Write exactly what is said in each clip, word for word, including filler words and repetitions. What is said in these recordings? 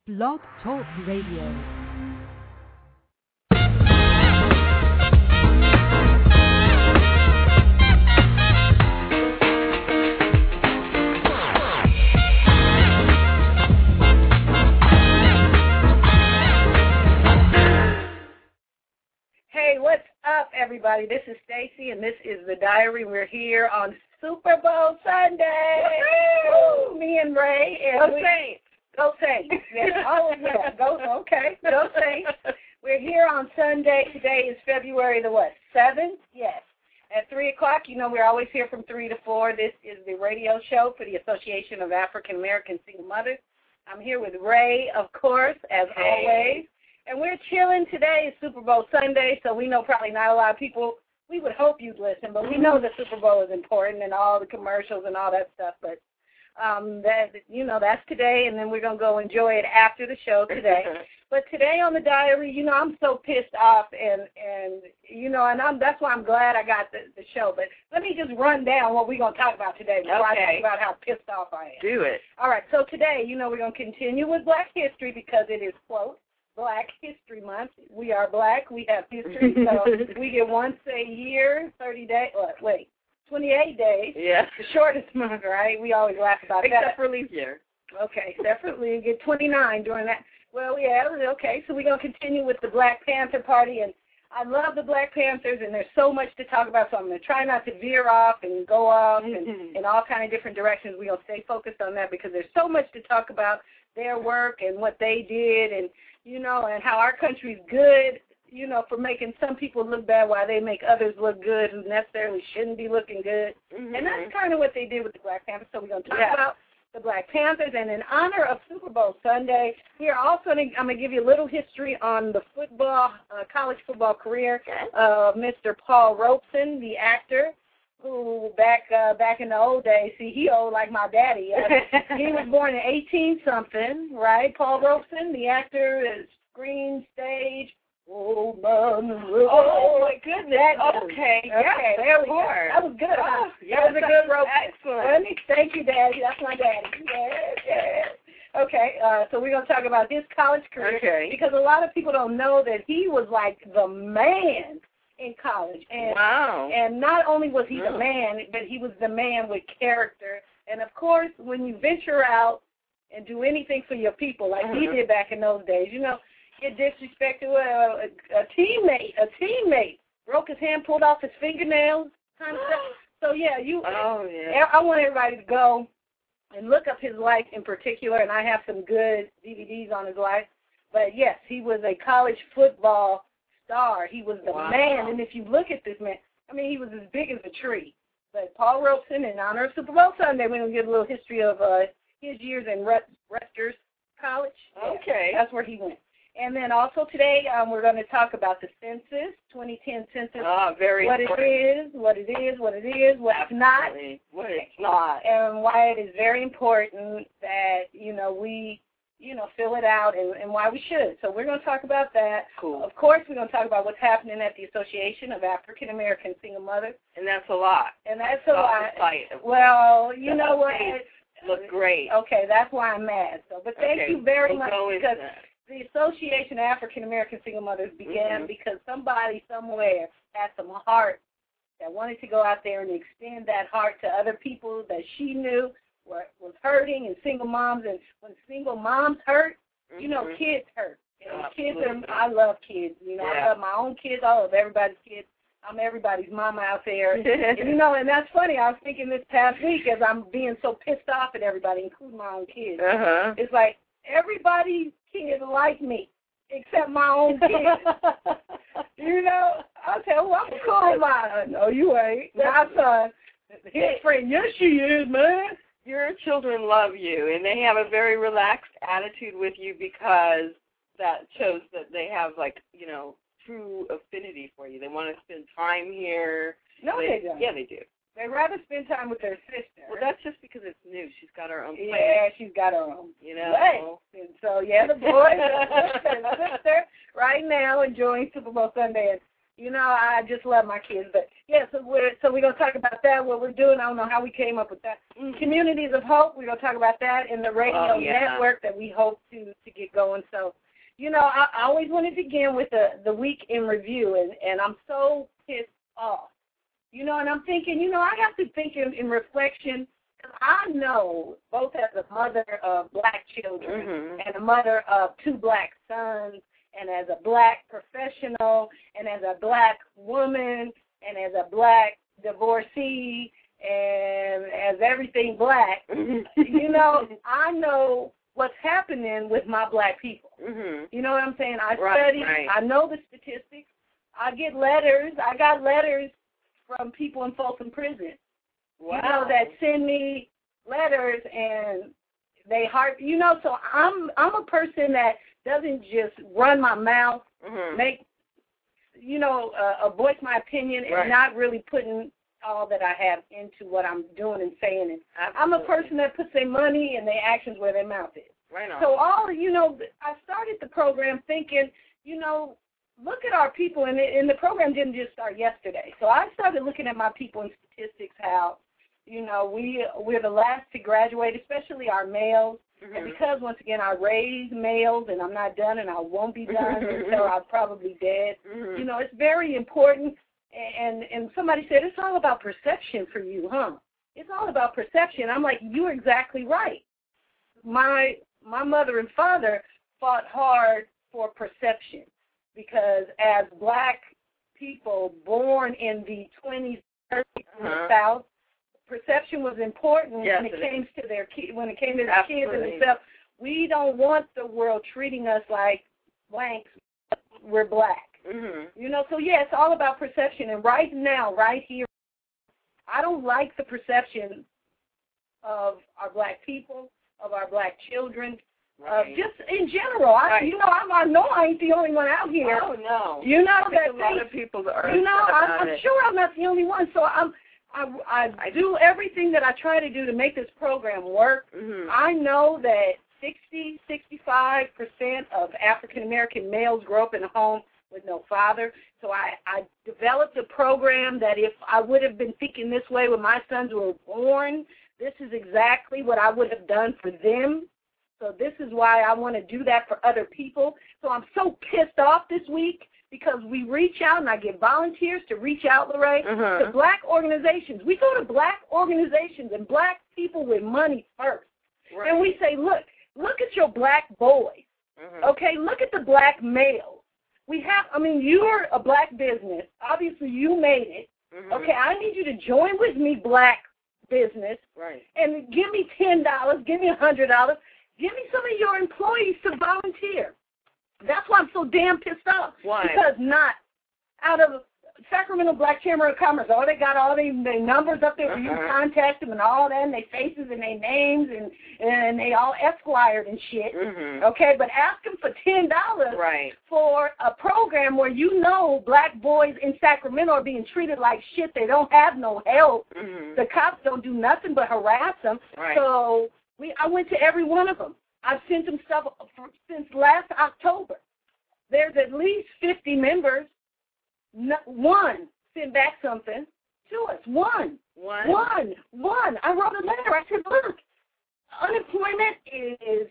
Blog Talk Radio. Hey, what's up, everybody? This is Stacy, and this is The Diary. We're here on Super Bowl Sunday. Woo! Me and Ray. And Go we, Saints. Go Saints. Yes. Oh, yeah. Go, okay. Go Saints. We're here on Sunday. Today is February the what? seventh? Yes. At three o'clock, you know, we're always here from three to four. This is the radio show for the Association of African American Single Mothers. I'm here with Ray, of course, as Hey. always. And we're chilling today. It's Super Bowl Sunday, so we know probably not a lot of people. We would hope you'd listen, but we know the Super Bowl is important and all the commercials and all that stuff. But um, that you know, that's today, and then we're gonna go enjoy it after the show today. But today on The Diary, you know, I'm so pissed off, and and you know, and I'm that's why I'm glad I got the, the show. But let me just run down what we're gonna talk about today before I Okay. talk about how pissed off I am. Do it. All right, so today, you know, we're gonna continue with Black History because it is quote Black History Month. We are black. We have history, so we get once a year, thirty days. What, wait, twenty-eight days. Yeah. The shortest month, right? We always laugh about Except that. for leap year. Okay, separately, you get twenty-nine during that. Well, yeah, okay, so we're going to continue with the Black Panther Party, and I love the Black Panthers, and there's so much to talk about, so I'm going to try not to veer off and go off Mm-hmm. and in all kind of different directions. We're going to stay focused on that because there's so much to talk about their work and what they did and, you know, and how our country's good, you know, for making some people look bad while they make others look good who necessarily shouldn't be looking good. Mm-hmm. And that's kind of what they did with the Black Panthers. So we're going to talk Yeah. about the Black Panthers. And in honor of Super Bowl Sunday, we are also going to, I'm going to give you a little history on the football, uh, college football career of Mister Paul Robeson, the actor, who back uh, back in the old days, see, he old like my daddy. Uh, he was born in eighteen something, right? Paul Robeson, the actor, is screen, stage. Oh, man. Oh, my goodness. That- Okay. Okay, Yeah, there we go. sure. That was good. Oh, huh? yes, that was a that good was Robeson. excellent. Let me thank you, Daddy. That's my daddy. Yes, yes. Okay, uh, so we're going to talk about his college career Okay. because a lot of people don't know that he was like the man in college. And Wow. and not only was he the Mm. man, but he was the man with character. And, of course, when you venture out and do anything for your people, like he Mhm. did back in those days, you know, get disrespected to a, a, a teammate, a teammate, broke his hand, pulled off his fingernails, kind of stuff. So, yeah, you. Oh, yeah. I want everybody to go and look up his life in particular, and I have some good D V Ds on his life. But, yes, he was a college football star. He was the Wow. man, and if you look at this man, I mean, he was as big as a tree. But Paul Robeson, in honor of Super Bowl Sunday, we're going to get a little history of uh, his years in Rutgers College. Yeah, Okay. that's where he went. And then also today, um, we're going to talk about the census, twenty ten census, Ah, very what it important. is, what it is, what it is, what it's not, Absolutely. What it's not. and why it is very important that, you know, we, you know, fill it out and, and why we should. So we're going to talk about that. Cool. Of course, we're going to talk about what's happening at the Association of African American Single Mothers, And that's a lot. and that's a Off lot. the site. Well, you know what? Look great. Okay, that's why I'm mad. So, but thank Okay, you very we'll much go into because that. the Association of African American Single Mothers began Mhm. because somebody somewhere had some heart that wanted to go out there and extend that heart to other people that she knew were was hurting, and single moms. And when single moms hurt, you know, Mhm. kids hurt. And kids Absolutely. are, I love kids. You know, I Yeah. love my own kids. I love everybody's kids. I'm everybody's mama out there. You know, and that's funny. I was thinking this past week as I'm being so pissed off at everybody, including my own kids. Uh-huh. It's like everybody's kids like me, except my own kids. You know, I tell you, I'm cool with mine. No, you ain't. My son, his friend, yes, she is, man. Your children love you, and they have a very relaxed attitude with you because that shows that they have, like, you know, true affinity for you. They want to spend time here. No, they don't. Yeah, they do. They'd rather spend time with their sister. Well, that's just because it's new. She's got her own place. Yeah, she's got her own. You know? Right. And so, yeah, the boys and sister right now enjoying Super Bowl Sunday. And, you know, I just love my kids. But, yeah, so we're, so we're going to talk about that, what we're doing. I don't know how we came up with that. Communities of Hope. We're going to talk about that in the radio oh, yeah. network that we hope to, to get going. So, you know, I, I always want to begin with the, the week in review, and, and I'm so pissed off. You know, and I'm thinking, you know, I have to think in, in reflection, because I know, both as a mother of black children mm-hmm. and a mother of two black sons, and as a black professional, and as a black woman, and as a black divorcee, and as everything black, you know, I know what's happening with my black people. Mm-hmm. You know what I'm saying? I right, study, right. I know the statistics, I get letters, I got letters from people in Folsom Prison, wow. you know, that send me letters, and they heart, you know, so I'm I'm a person that doesn't just run my mouth, mm-hmm. make, you know, uh, voice my opinion, right. and not really putting all that I have into what I'm doing and saying. And I'm a person that puts their money and their actions where their mouth is. Right on. So all, you know, I started the program thinking, you know, look at our people, and, it, and the program didn't just start yesterday. So I started looking at my people and statistics, how, you know, we, we're the last to graduate, especially our males. Mm-hmm. And because, once again, I raise males, and I'm not done, and I won't be done until I'm probably dead, mm-hmm. you know, it's very important. And and somebody said, it's all about perception for you, huh? It's all about perception. I'm like, you're exactly right. My my mother and father fought hard for perception, because as black people born in the twenties, thirties uh-huh. in the South, perception was important yes, when it, it came is. to their ki- when it came to Absolutely. the kids and themselves. We don't want the world treating us like blanks. We're black. Mm-hmm. You know, so yeah, it's all about perception. And right now, right here, I don't like the perception of our black people, of our black children, right. uh, just in general. I, right. You know, I'm, I know I ain't the only one out here. Oh no, you know I think that a lot of people are. You know, I'm, I'm it. sure I'm not the only one. So I'm, I, I, I do everything that I try to do to make this program work. Mm-hmm. I know that sixty, sixty-five percent of African American males grow up in a home with no father. So I, I developed a program that if I would have been thinking this way when my sons were born, this is exactly what I would have done for them. So this is why I want to do that for other people. So I'm so pissed off this week, because we reach out, and I get volunteers to reach out, Lorraine, uh-huh. to black organizations. We go to black organizations and black people with money first. Right. And we say, look, look at your black boys. Uh-huh. Okay, look at the black males. We have, I mean, you're a black business. Obviously, you made it. Mm-hmm. Okay, I need you to join with me, black business. Right. And give me ten dollars, give me one hundred dollars. Give me some of your employees to volunteer. That's why I'm so damn pissed off. Why? Because not out of Sacramento Black Chamber of Commerce, oh, they got all their numbers up there for uh-huh. you to contact them and all that, and their faces and their names, and and they all esquired and shit. Mm-hmm. Okay, but ask them for ten dollars right. for a program where you know black boys in Sacramento are being treated like shit. They don't have no help. Mm-hmm. The cops don't do nothing but harass them. Right. So we, I went to every one of them. I've sent them stuff for, since last October. There's at least fifty members. No, one sent back something to us. One. One. One. One. I wrote a letter. I said, look, unemployment is,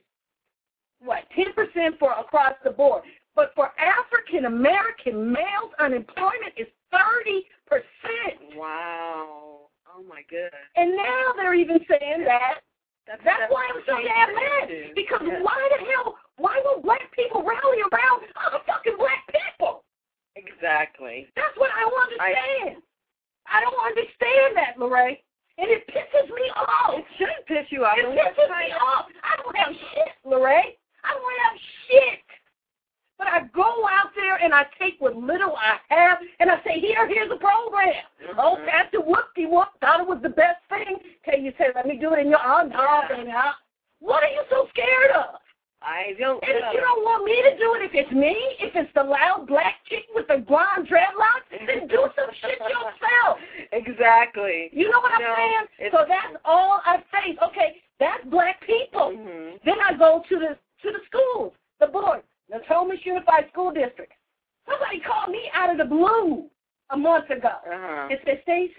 what, ten percent for across the board. But for African-American males, unemployment is thirty percent. Wow. Oh, my goodness. And now they're even saying that. That's, that's, that's why I'm so damn mad. Because yes. why the hell, why will black people rally around other fucking black people? Exactly. That's what I don't understand. I, I don't understand that, Lorraine. And it pisses me off. It shouldn't piss you off. It pisses me off. I don't have shit, Lorraine. I don't have shit. But I go out there and I take what little I have and I say, here, here's a program. Mm-hmm. Oh, Pastor Whoop-de-Whoop thought it was the best thing. Till you say, let me do it in your own dog. And what are you so scared of? I don't If know. you don't want me to do it, if it's me, if it's the loud black chick with the blonde dreadlocks, then do some shit yourself. Exactly. You know what I'm no, saying? So that's all I face. Okay, that's black people. Mm-hmm. Then I go to the to the schools, the board, the Thomas Unified School District. Somebody called me out of the blue a month ago. Uh-huh. It said, Stacey,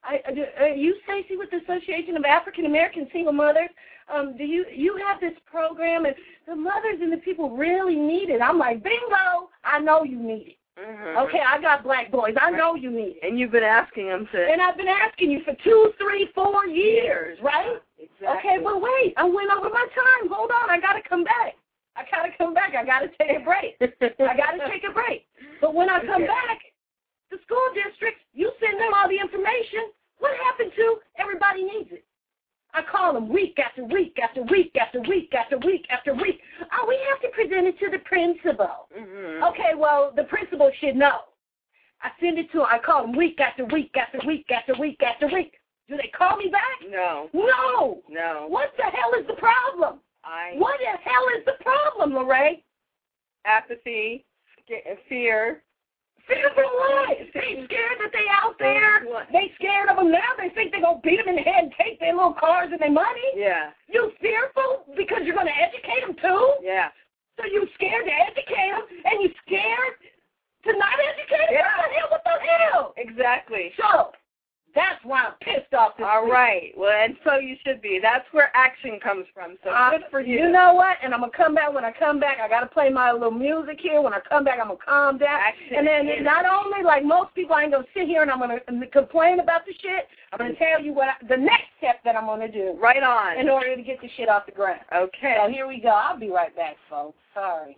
I, I, uh, you, Stacey, with the Association of African American Single Mothers, um, do you you have this program, and the mothers and the people really need it. I'm like, bingo, I know you need it. Mm-hmm. Okay, I got black boys. I know you need it. And you've been asking them to. And I've been asking you for two, three, four years, right? Exactly. Okay, but wait, I went over my time. Hold on, I got to come back. I got to come back. I got to take a break. I got to take a break. But when I come back, the school districts, you send them all the information. What happened to everybody needs it? I call them week after week after week after week after week after week. Oh, we have to present it to the principal. Mm-hmm. Okay, well, the principal should know. I send it to them. I call them week after week after week after week after week. Do they call me back? No. No. No. What the hell is the problem? I. What the hell is the problem, Lorraine? Apathy, fear. Fear for what? They scared that they out there. They scared of them now. They think they're going to beat them in the head and take their little cars and their money. Yeah. You fearful because you're going to educate them too? Yeah. So you scared to educate them and you scared to not educate them? Yeah. What the hell? What the hell? Exactly. So that's why I'm pissed off this All week. right. Well, and so you should be. That's where action comes from. So uh, good for you. You know what? And I'm going to come back. When I come back, I got to play my little music here. When I come back, I'm going to calm down. Action. And then not only, like most people, I ain't going to sit here and I'm going to complain about the shit. I'm going to tell you what I, the next step that I'm going to do. Right on. In order to get the shit off the ground. Okay. So here we go. I'll be right back, folks. Sorry.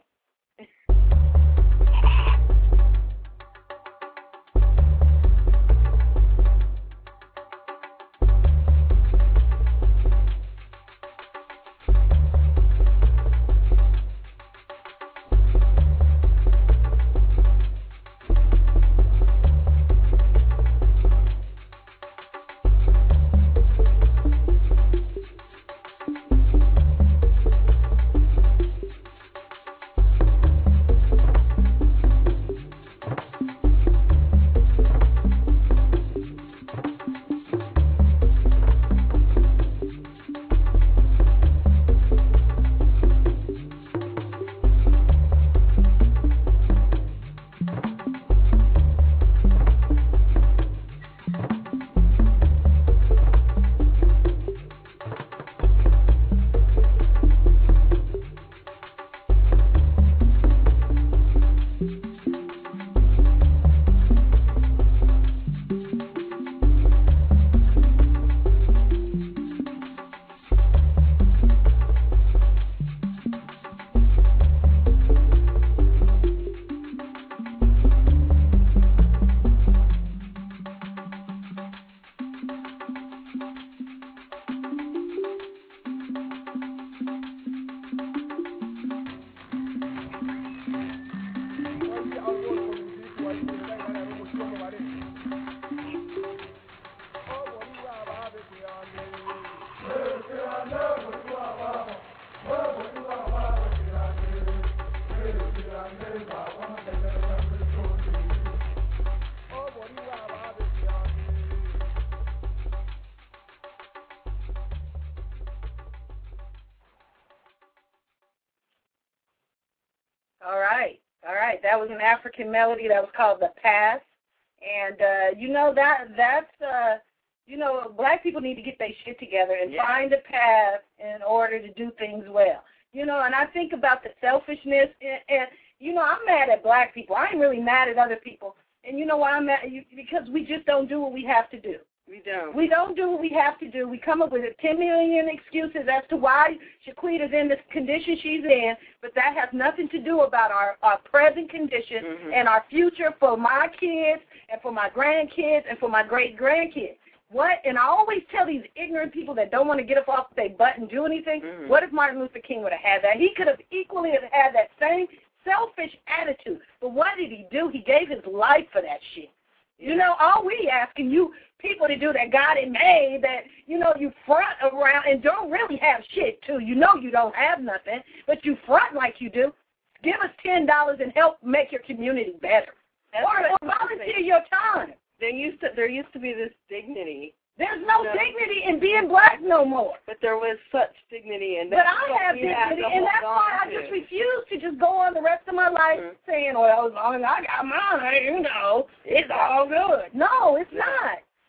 All right. All right. That was an African melody that was called The Path. And, uh, you know, that that's, uh, you know, black people need to get their shit together and yeah. find a path in order to do things well. You know, and I think about the selfishness. And, and, you know, I'm mad at black people. I ain't really mad at other people. And you know why I'm mad? Because we just don't do what we have to do. We don't. We don't do what we have to do. We come up with ten million excuses as to why Shaquita's in this condition she's in, but that has nothing to do about our, our present condition mm-hmm. and our future for my kids and for my grandkids and for my great-grandkids. What? And I always tell these ignorant people that don't want to get up off their butt and do anything, mm-hmm. what if Martin Luther King would have had that? He could have equally have had that same selfish attitude. But what did he do? He gave his life for that shit. Yeah. You know, all we asking you people to do that God had made that, you know, you front around and don't really have shit, too. You know you don't have nothing, but you front like you do. Give us ten dollars and help make your community better. That's or, or volunteer your time. There used to there used to be this dignity. There's no you know, dignity in being black no more. But there was such dignity in But that. I have dignity, and that's why I just refuse to just go on the rest of my life mm-hmm. saying, well, as long as I got mine, you know, it's all good. No, it's not.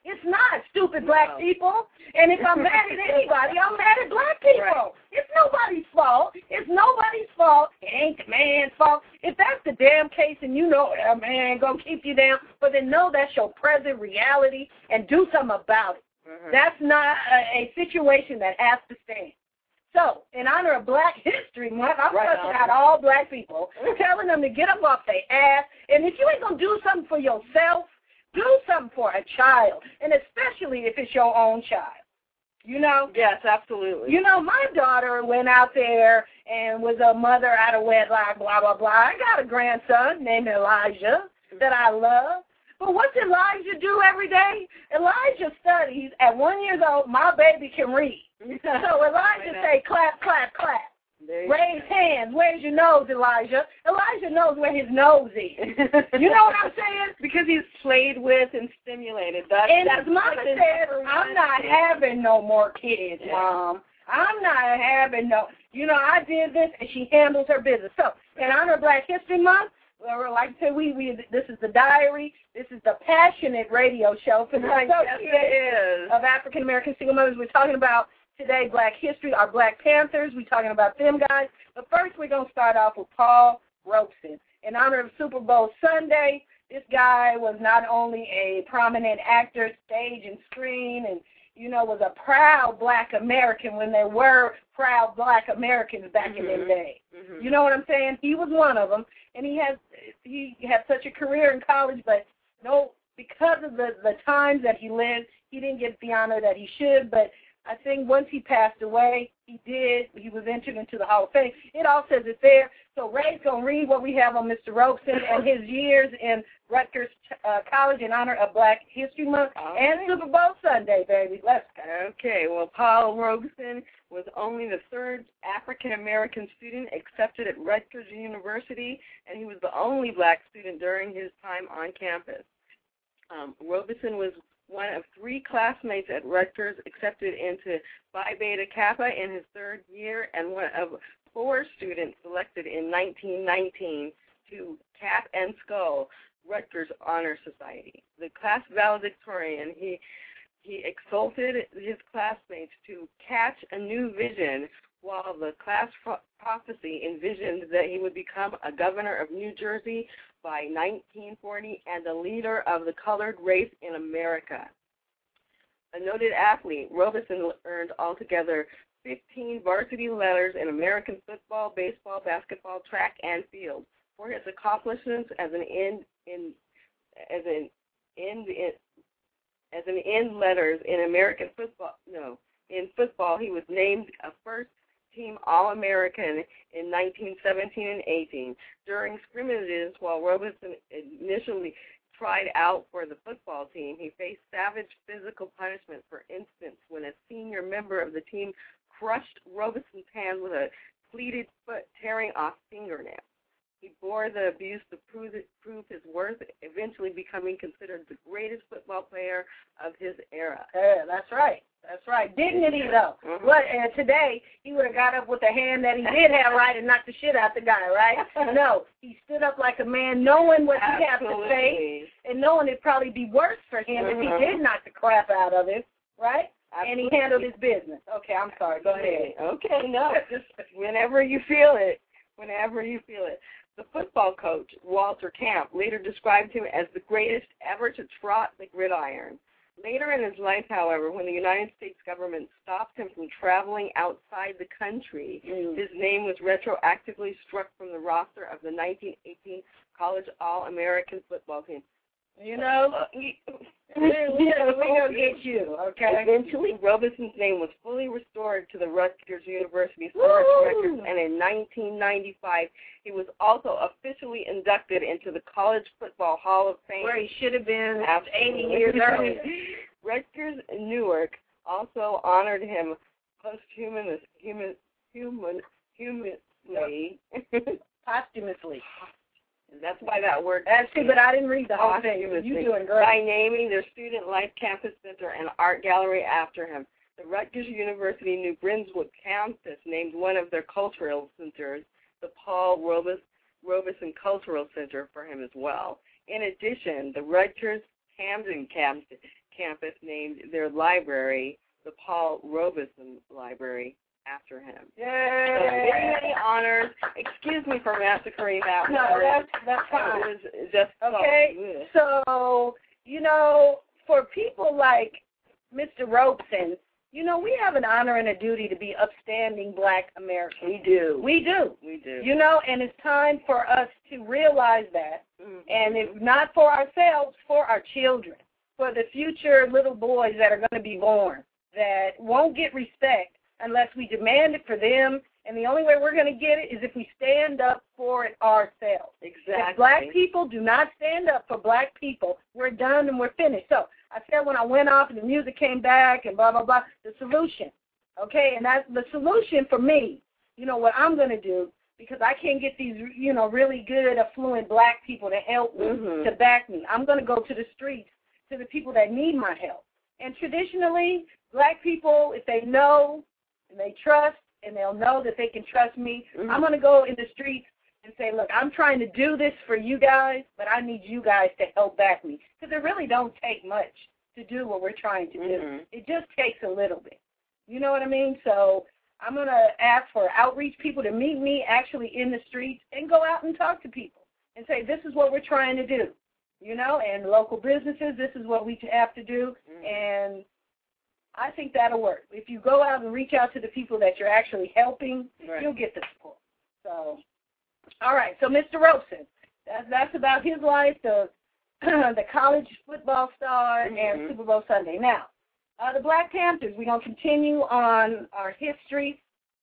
It's not, stupid black No. people. And if I'm mad at anybody, I'm mad at black people. Right. It's nobody's fault. It's nobody's fault. It ain't the man's fault. If that's the damn case and you know that man gonna keep you down, but then know that's your present reality and do something about it. Mm-hmm. That's not a, a situation that has to stand. So, in honor of Black History Month, I'm Right cussing on. out all black people, telling them to get up off their ass. And if you ain't going to do something for yourself, do something for a child, and especially if it's your own child. You know? Yes, absolutely. You know, my daughter went out there and was a mother out of wedlock, blah, blah, blah. I got a grandson named Elijah that I love. But what's Elijah do every day? Elijah studies. At one year old, my baby can read. So Elijah say, clap, clap, clap. Raise hands. Where's your nose, Elijah? Elijah knows where his nose is. You know what I'm saying? Because he's played with and stimulated. That's, And that's his mama like said, I'm not having no more kids, Mom. I'm not having no, you know, I did this, and she handles her business. So, in honor of Black History Month, well, like I said, we, we this is the diary. This is the passionate radio show for the Yes, it is. of African American single mothers. We're talking about today Black history, our Black Panthers. We're talking about them guys. But first, we're going to start off with Paul Robeson. In honor of Super Bowl Sunday, this guy was not only a prominent actor, stage and screen, and you know, was a proud Black American when there were proud Black Americans back Mm-hmm. in them days. Mm-hmm. You know what I'm saying? He was one of them, and he has he had such a career in college, but no, because of the the times that he lived, he didn't get the honor that he should. But I think once he passed away, he did. He was entered into the Hall of Fame. It all says it there. So Ray's going to read what we have on Mister Robeson and his years in Rutgers uh, College in honor of Black History Month Okay. and Super Bowl Sunday, baby. Let's go. Okay, well, Paul Robeson was only the third African-American student accepted at Rutgers University, and he was the only Black student during his time on campus. Um, Robeson was one of three classmates at Rutgers accepted into Phi Beta Kappa in his third year, and one of four students selected in nineteen nineteen to Cap and Skull, Rutgers Honor Society. The class valedictorian, he he exalted his classmates to catch a new vision, while the class pro- prophecy envisioned that he would become a governor of New Jersey by nineteen forty and a leader of the colored race in America. A noted athlete, Robeson earned altogether fifteen varsity letters in American football, baseball, basketball, track, and field. For his accomplishments as an end in as an end in, as an end letters in American football, no, in football, he was named a first-team All-American in nineteen seventeen and eighteen. During scrimmages, while Robeson initially tried out for the football team, he faced savage physical punishment. For instance, when a senior member of the team crushed Robeson's hand with a pleated foot, tearing off fingernails. He bore the abuse to prove, prove his worth, eventually becoming considered the greatest football player of his era. Yeah, that's right. That's right. Dignity, though. Mm-hmm. What, uh, today, he would have got up with the hand that he did have right and knocked the shit out the guy, right? No, he stood up like a man, knowing what he had to face, and knowing it'd probably be worse for him Mm-hmm. if he did knock the crap out of him, right? Absolutely. And he handled his business. Okay, I'm sorry. Go ahead. Okay, no, just whenever you feel it, whenever you feel it. The football coach, Walter Camp, later described him as the greatest ever to trot the gridiron. Later in his life, however, when the United States government stopped him from traveling outside the country, Mm. his name was retroactively struck from the roster of the nineteen eighteen College All-American football team. You know, we're, we're going to get you, okay? Eventually, Robeson's name was fully restored to the Rutgers University Service Records, and in nineteen ninety-five, he was also officially inducted into the College Football Hall of Fame. Where he should have been Absolutely. eighty years earlier. Rutgers Newark also honored him posthumously, human, human, humanly. Posthumously. That's why that word. That's true, but I didn't read the whole thing. You're doing great. By naming their Student Life Campus Center and Art Gallery after him. The Rutgers University New Brunswick campus named one of their cultural centers the Paul Robes, Robeson Cultural Center for him as well. In addition, the Rutgers Camden campus, campus named their library the Paul Robeson Library after him. Yay! So many, many honors. Excuse me for massacring that No, word. that's, that's fine. It was just okay, so, so, you know, for people like Mister Robeson, you know, we have an honor and a duty to be upstanding black Americans. We do. We do. We do. You know, and it's time for us to realize that. Mm-hmm. And if not for ourselves, for our children, for the future little boys that are going to be born that won't get respect unless we demand it for them. And the only way we're going to get it is if we stand up for it ourselves. Exactly. If black people do not stand up for black people, we're done and we're finished. So I said when I went off and the music came back and blah, blah, blah, the solution, okay? And that's the solution for me, you know, what I'm going to do, because I can't get these, you know, really good, affluent black people to help me, mm-hmm. to back me. I'm going to go to the streets, to the people that need my help. And traditionally, black people, if they know and they trust, and they'll know that they can trust me, mm-hmm. I'm going to go in the streets and say, look, I'm trying to do this for you guys, but I need you guys to help back me. Because it really don't take much to do what we're trying to do. Mm-hmm. It just takes a little bit. You know what I mean? So I'm going to ask for outreach people to meet me actually in the streets and go out and talk to people and say, this is what we're trying to do. You know, and local businesses, this is what we have to do. Mm-hmm. And I think that'll work. If you go out and reach out to the people that you're actually helping, right. you'll get the support. So, all right. So, Mister Robeson, that's, that's about his life, the the college football star, mm-hmm. and Super Bowl Sunday. Now, uh, the Black Panthers, we're going to continue on our history.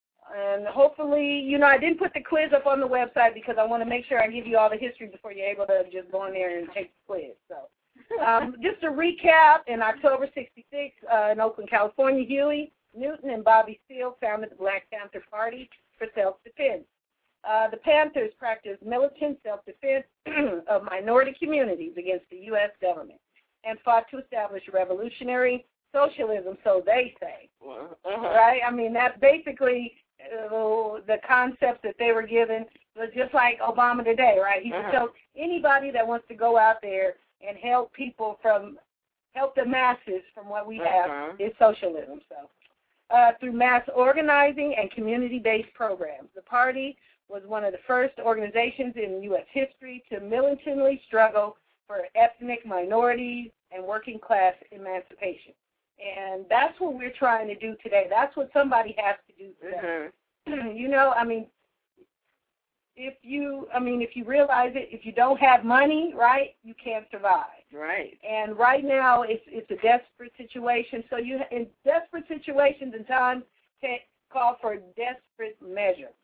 And hopefully, you know, I didn't put the quiz up on the website because I want to make sure I give you all the history before you're able to just go in there and take the quiz. So. Um, just to recap, in October sixty-six, uh, in Oakland, California, Huey Newton and Bobby Seale founded the Black Panther Party for self-defense. Uh, the Panthers practiced militant self-defense of minority communities against the U S government and fought to establish revolutionary socialism, so they say. Uh-huh. Right? I mean, that's basically uh, the concepts that they were given, was just like Obama today, right? He uh-huh. tells anybody that wants to go out there and help people from, help the masses from what we have uh-huh. is socialism. So, uh, through mass organizing and community-based programs, the party was one of the first organizations in U S history to militantly struggle for ethnic minorities and working class emancipation. And that's what we're trying to do today. That's what somebody has to do today. Uh-huh. You know, I mean, If you, I mean, if you realize it, if you don't have money, right, you can't survive. Right. And right now, it's it's a desperate situation. So you, in desperate situations and times, call for desperate measures.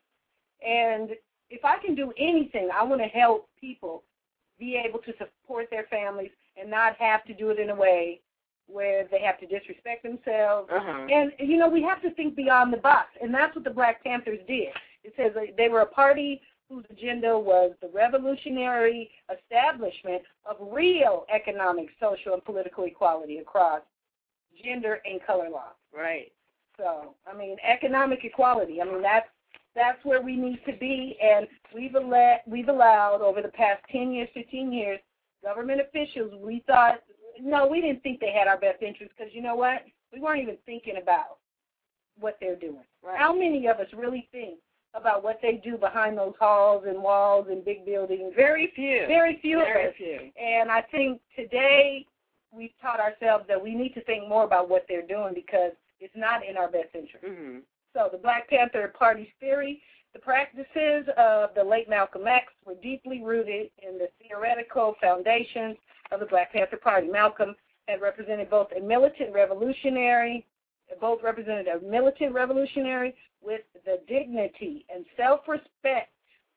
And if I can do anything, I want to help people be able to support their families and not have to do it in a way where they have to disrespect themselves. Uh-huh. And, you know, we have to think beyond the box. And that's what the Black Panthers did. It says they were a party whose agenda was the revolutionary establishment of real economic, social, and political equality across gender and color lines. Right. So, I mean, economic equality, I mean, that's that's where we need to be, and we've, al- we've allowed over the past ten years, fifteen years, government officials, we thought, no, we didn't think they had our best interests because, you know what, we weren't even thinking about what they're doing. Right. How many of us really think about what they do behind those halls and walls and big buildings? Very few. Very few Very of us. few. And I think today we've taught ourselves that we need to think more about what they're doing because it's not in our best interest. Mm-hmm. So the Black Panther Party's theory, the practices of the late Malcolm X were deeply rooted in the theoretical foundations of the Black Panther Party. Malcolm had represented both a militant revolutionary, both represented a militant revolutionary with the dignity and self-respect.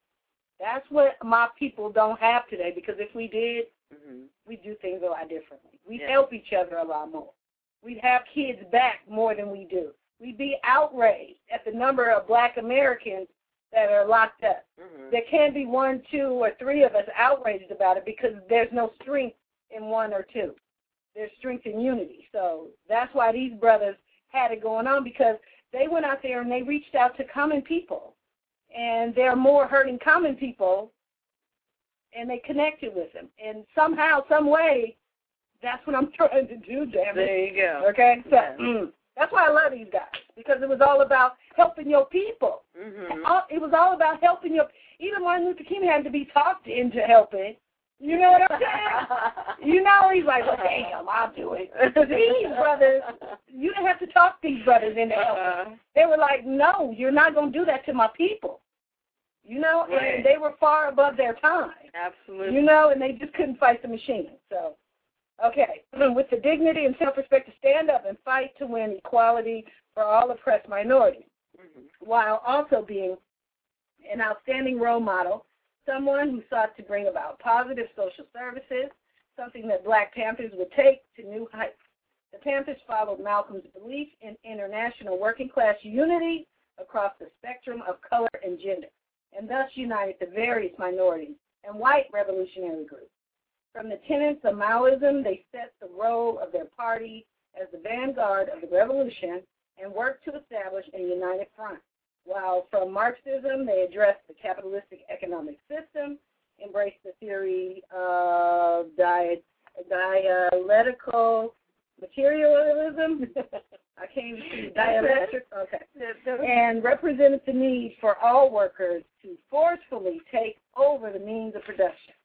That's what my people don't have today, because if we did, mm-hmm. we'd do things a lot differently. We'd yeah. help each other a lot more. We'd have kids back more than we do. We'd be outraged at the number of black Americans that are locked up. Mm-hmm. There can't be one, two, or three of us outraged about it because there's no strength in one or two. There's strength in unity. So that's why these brothers had it going on, because they went out there and they reached out to common people. And they're more hurting common people, and they connected with them. And somehow, some way, That's what I'm trying to do, damn it. There you go. Okay? So, Yeah. mm, that's why I love these guys, because it was all about helping your people. Mm-hmm. All, it was all about helping your, even Martin Luther King had to be talked into helping. You know what I'm saying? You know, he's like, well, damn, I'll do it. These brothers, you didn't have to talk these brothers into helping. Uh, They were like, no, you're not going to do that to my people. You know, Right. and they were far above their time. absolutely. You know, and they just couldn't fight the machine. So, okay, with the dignity and self-respect to stand up and fight to win equality for all oppressed minorities, Mm-hmm. while also being an outstanding role model, someone who sought to bring about positive social services, something that Black Panthers would take to new heights. The Panthers followed Malcolm's belief in international working-class unity across the spectrum of color and gender, and thus united the various minorities and white revolutionary groups. From the tenets of Maoism, they set the role of their party as the vanguard of the revolution and worked to establish a united front. While from Marxism, they addressed the capitalistic economic system, embraced the theory of di- dialectical materialism. I can't even see dialectic. Okay. And represented the need for all workers to forcefully take over the means of production.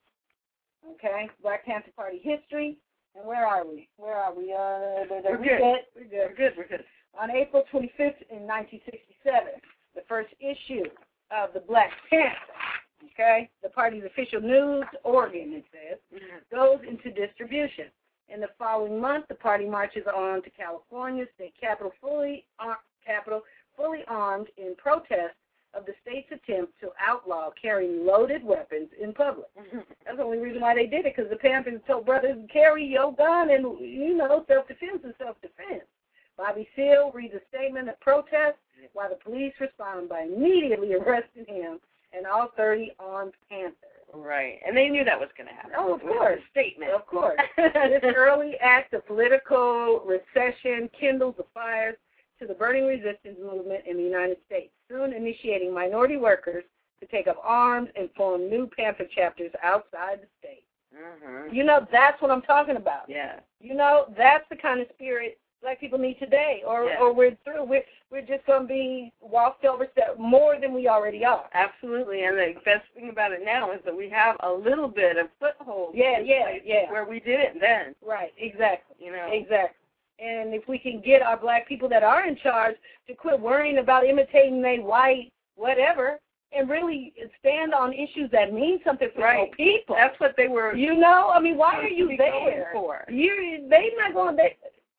Okay, Black Panther Party history. And where are we? Where are we? Uh, We're we good. good. We're good. We're good. We're good. On April twenty-fifth in nineteen sixty-seven, the first issue of the Black Panther, okay, the party's official news organ, it says, Mm-hmm. goes into distribution. In the following month, the party marches on to California state capitol fully, ar- capitol fully armed in protest of the state's attempt to outlaw carrying loaded weapons in public. Mm-hmm. That's the only reason why they did it, because the Panthers told brothers, carry your gun and, you know, self-defense is self-defense. Bobby Seale reads a statement of protest while the police respond by immediately arresting him and all thirty armed Panthers. Right. And they knew that was going to happen. Oh, of It was course. a statement. Of course. This early act of political recession kindles the fires to the burning resistance movement in the United States, soon initiating minority workers to take up arms and form new Panther chapters outside the state. Mm-hmm. You know, that's what I'm talking about. Yeah. You know, that's the kind of spirit Black people need today, or Yeah. or we're through. We're, we're just going to be walked over more than we already are. Absolutely, and the best thing about it now is that we have a little bit of foothold. Yeah, in yeah, places yeah. Where we didn't then, Right, exactly. you know. Exactly. And if we can get our Black people that are in charge to quit worrying about imitating they white whatever and really stand on issues that mean something for Right. your people. That's what they were. You know, I mean, why are supposed to you be going there? for? You they not going to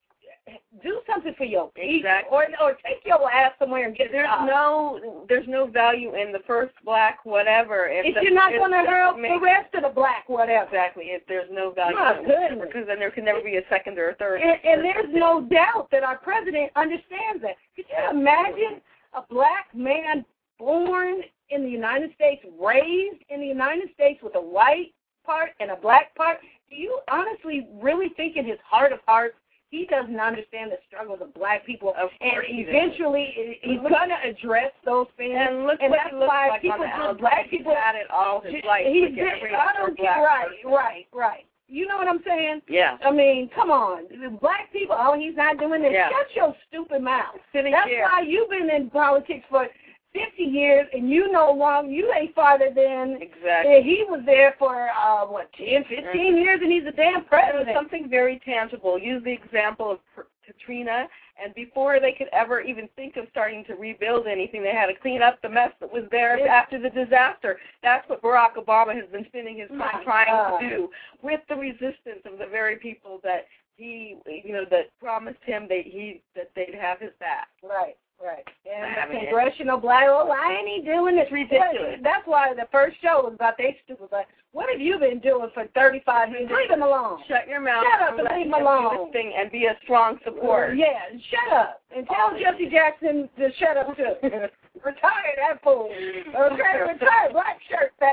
do something for your people, Exactly. or or take your ass somewhere and get There's a job. no, there's no value in the first black whatever. If, If the, you're not if going to the- help make- the rest of the Black whatever. Exactly. If there's no value My in it, goodness. because then there can never be a second or a third. And, and there's no doubt that our president understands that. Could you imagine a Black man born in the United States, raised in the United States with a white part and a Black part? Do you honestly really think in his heart of hearts he doesn't understand the struggles of Black people? Of and course he eventually he's going to address those things. And look and what that's he looks why like people on the just outside. Black He's people had it all his life. He like did. every I other don't black care. Right, person. right, right. You know what I'm saying? Yeah. I mean, come on. The Black people, oh, he's not doing this. Yeah. Shut your stupid mouth. Sitting That's here. why you've been in politics for fifty years, and you know long, you ain't farther than Exactly. uh, he was there for, uh, what, ten, fifteen years, and he's a damn It was president. something very tangible. Use the example of Katrina, and before they could ever even think of starting to rebuild anything, they had to clean up the mess that was there Yeah. after the disaster. That's what Barack Obama has been spending his time My trying God. to do, with the resistance of the very people that he, you know, that promised him that he that they'd have his back. Right, right. And I the mean, congressional Black, oh, why ain't he doing this? It's ridiculous. That's why the first show was about they stupid. Like, what have you been doing for thirty-five years? Leave him alone. Shut your mouth Shut up and and let leave him him do alone. his thing and be a strong support. Yeah, shut up. And tell Jesse Jackson to shut up, too. Retire that fool. Okay, retire. Black shirt. That.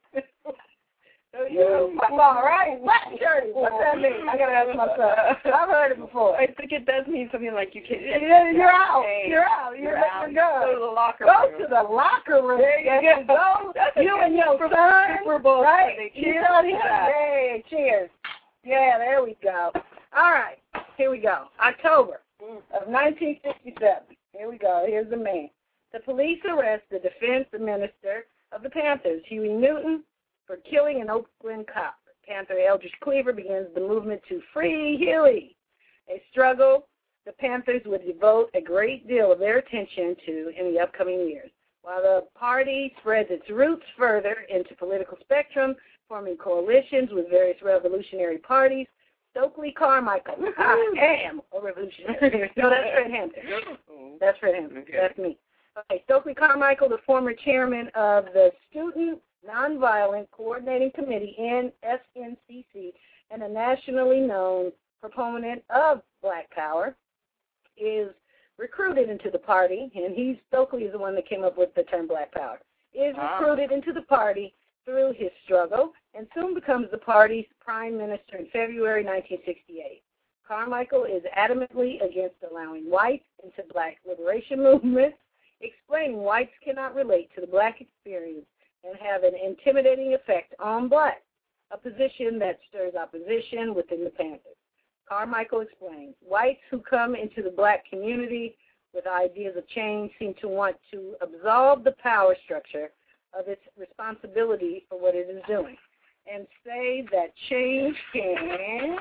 So you football, right? Black shirt. What's that mean? I got to ask myself. I've heard it before. I think it does mean something like you can. Yeah, you're out. Hey, You're out. You're, You're out. you're Go to good. the locker Go room. to the locker room. There you Yes, go. Go. That's a You good and your Super- son. Super Bowl Right? Sunday. You Cheers tell to him, that. hey, cheers. Yeah, there we go. All right, here we go. October of nineteen sixty-seven. Here we go. Here's the man. The police arrest the defense minister of the Panthers, Huey Newton, for killing an Oakland cop. Panther Eldridge Cleaver begins the movement to free Huey, a struggle the Panthers would devote a great deal of their attention to in the upcoming years. While the party spreads its roots further into political spectrum, forming coalitions with various revolutionary parties, Stokely Carmichael, I am a revolutionary. No, that's Fred Hampton. That's Fred Hampton. Okay. That's me. Okay, Stokely Carmichael, the former chairman of the Student Nonviolent Coordinating Committee, S N C C, and a nationally known proponent of Black Power, is recruited into the party, and he's Stokely is the one that came up with the term Black Power, is wow. recruited into the party through his struggle and soon becomes the party's prime minister in February nineteen sixty-eight. Carmichael is adamantly against allowing whites into black liberation movements, explaining whites cannot relate to the black experience and have an intimidating effect on blacks, a position that stirs opposition within the Panthers. Carmichael explains, whites who come into the black community with ideas of change seem to want to absolve the power structure of its responsibility for what it is doing and say that change can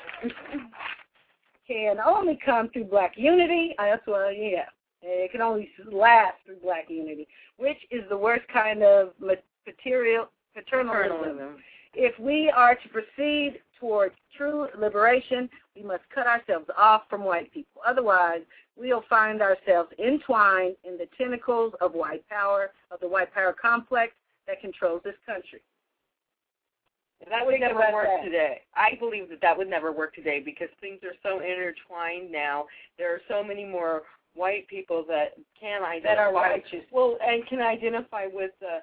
can only come through black unity. That's what, yeah. It can only last through black unity, which is the worst kind of material paternalism. paternalism. If we are to proceed towards true liberation, we must cut ourselves off from white people. Otherwise, we'll find ourselves entwined in the tentacles of white power, of the white power complex that controls this country. That would never work that. today. I believe that that would never work today because things are so intertwined now. There are so many more white people that can identify. That are righteous. Well, and can identify with the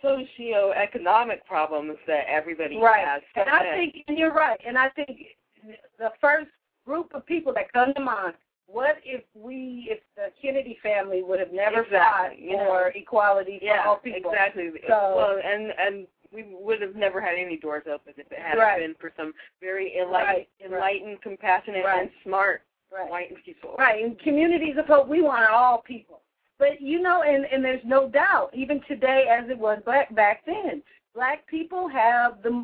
socioeconomic problems that everybody right. has. And I think, and you're right, and I think the first group of people that come to mind, what if we, if the Kennedy family would have never exactly. fought you for know, equality for yeah, all people? exactly. So, well, and, and we would have never had any doors open if it hadn't right. been for some very enlightened, right. enlightened right. compassionate, right. and smart right. white people. Right, in communities of hope, we want all people. But, you know, and, and there's no doubt, even today as it was back, back then, black people have the,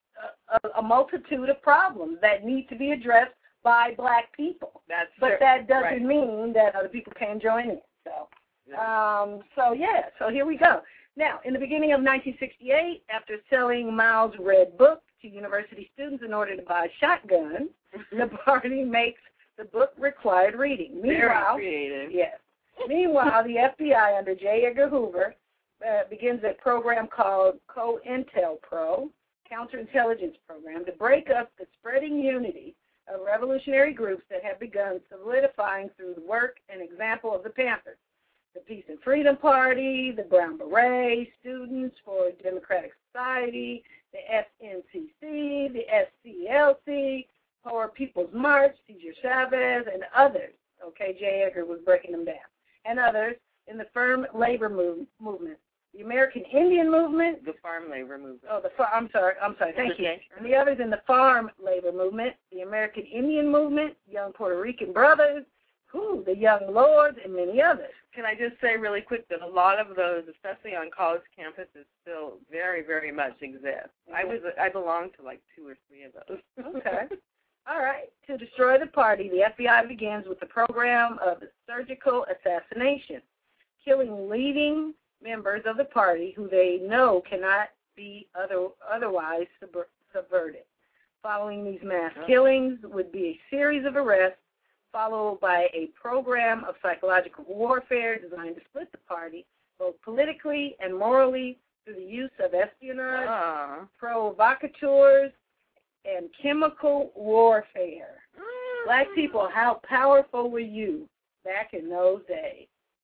a, a multitude of problems that need to be addressed by black people. That's but fair. that doesn't right. mean that other people can't join in. So, yeah. um, so, yeah, so here we go. Now, in the beginning of nineteen sixty-eight, after selling Miles' Red Book to university students in order to buy shotguns, the party makes the book required reading. Meanwhile, Very creative. Yes. Meanwhile, the F B I under J. Edgar Hoover uh, begins a program called COINTELPRO, Counterintelligence Program, to break up the spreading unity of revolutionary groups that have begun solidifying through the work and example of the Panthers, the Peace and Freedom Party, the Brown Berets, Students for Democratic Society, the S N C C, the S C L C, Poor People's March, Cesar Chavez, and others. Okay, J. Edgar was breaking them down. And others in the firm labor move, movement, the American Indian movement, the farm labor movement. Oh, the far, I'm sorry, I'm sorry, thank okay. you. And the others in the farm labor movement, the American Indian movement, Young Puerto Rican Brothers, who the Young Lords, and many others. Can I just say really quick that a lot of those, especially on college campuses, still very, very much exist. Mm-hmm. I was, I belonged to like two or three of those. Okay. All right. To destroy the party, the F B I begins with the program of surgical assassination, killing leading members of the party who they know cannot be other, otherwise sub- subverted. Following these mass killings would be a series of arrests, followed by a program of psychological warfare designed to split the party, both politically and morally, through the use of espionage, uh. provocateurs, and chemical warfare. Mm-hmm. Black people, how powerful were you back in those days?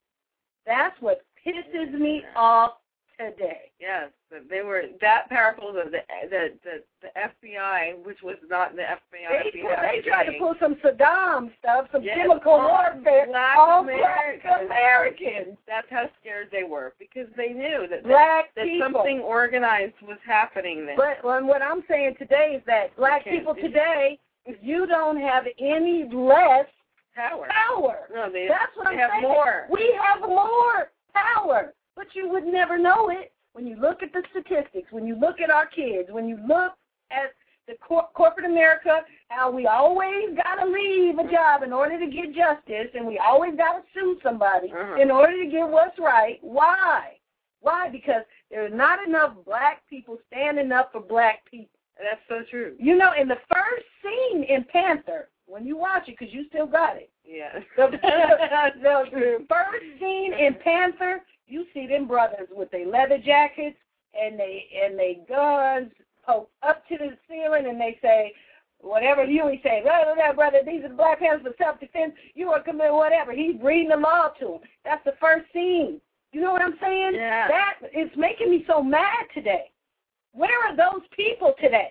That's what pisses me off today. Yes, they were that powerful. The the the, the F B B I, which was not the F B I. They, F B I they tried to thing. pull some Saddam stuff, some Yes, chemical all warfare, black all Americans. black Americans. That's how scared they were, because they knew that, Black that, that people. something organized was happening there. But well, what I'm saying today is that black can't people do today, you don't have any less Power. power. No, they, That's what they I'm have saying. more. We have more power, but you would never know it when you look at the statistics, when you look at our kids, when you look at the cor- corporate America, how we always got to leave a job in order to get justice, and we always got to sue somebody Uh-huh. in order to get what's right. Why? Why? Because there's not enough black people standing up for black people. That's so true. You know, in the first scene in Panther, when you watch it, because you still got it, Yeah. the, the, the first scene in Panther, you see them brothers with their leather jackets and they and they guns poke up to the ceiling, and they say, whatever Huey say, blah, blah, blah, brother, these are the Black Panthers for self-defense, you are committing whatever. He's reading the law to them. That's the first scene. You know what I'm saying? Yeah. That is making me so mad today. Where are those people today?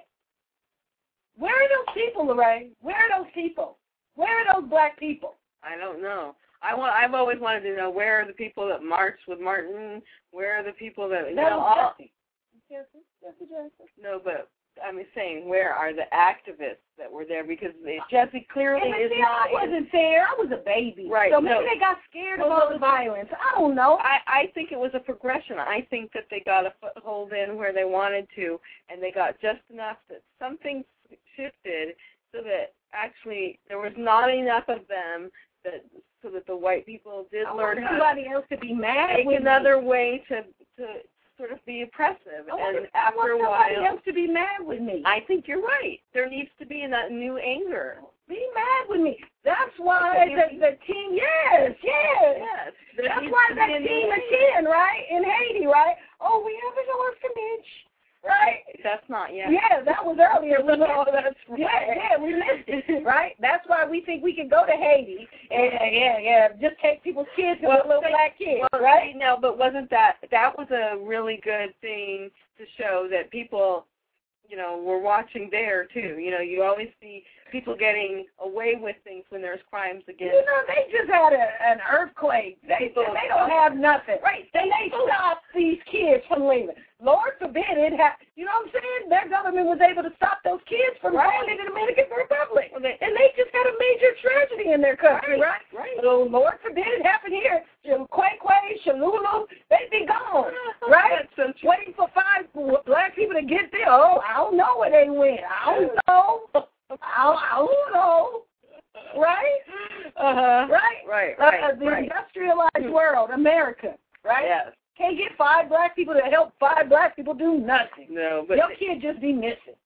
Where are those people, Lorraine? Where are those people? Where are those black people? I don't know. I want. I've always wanted to know, where are the people that marched with Martin? Where are the people that you That know? was All, Jesse. Jesse, Jesse Jackson. no, but I'm saying, where are the activists that were there? Because they, Jesse clearly And is see, not. I wasn't there. I was a baby. Right, So maybe no. they got scared of Well, all the violence. I don't know. I, I think it was a progression. I think that they got a foothold in where they wanted to, and they got just enough that something shifted so that actually there was not enough of them that so that the white people did I learn want how somebody else to be mad take with another me. way to to sort of be oppressive. I want, And I after want a somebody while, else to be mad with me. I think you're right. There needs to be that new anger. Be mad with me. That's why the, the team, yes, yes. Yes. there That's needs why to that be a new team anger. again, right, in Haiti, right? Oh, we have an orphanage, right? That's not yet. Yeah, that was earlier. We Oh, that's right. Yeah, yeah, we missed it, right? That's why we think we can go to Haiti and, yeah, yeah, just take people's kids and Well, little they- black kids, Well, right? No, but wasn't that, that was a really good thing to show that people, you know, were watching there, too. You know, you always see people getting away with things when there's crimes against. You know, they just had a, an earthquake. They, People- they don't have nothing. Right. They, they stopped these kids from leaving. Lord forbid it ha- you know what I'm saying? Their government was able to stop those kids from Right. going to the Dominican Republic. Well, they- and they just had a major tragedy in their country, right? Right. So Lord forbid it happened here. Quay Quay, Shalulu, they'd be gone, right? That's so true. Waiting for five black people to get there. Oh, I don't know where they went. I don't know. I don't, I don't know. Right? Uh-huh. Right? Right, Uh, right, uh, the right. industrialized world, America, right? Yes. Can't get five black people to help five black people do nothing. No, but Your kid just be missing.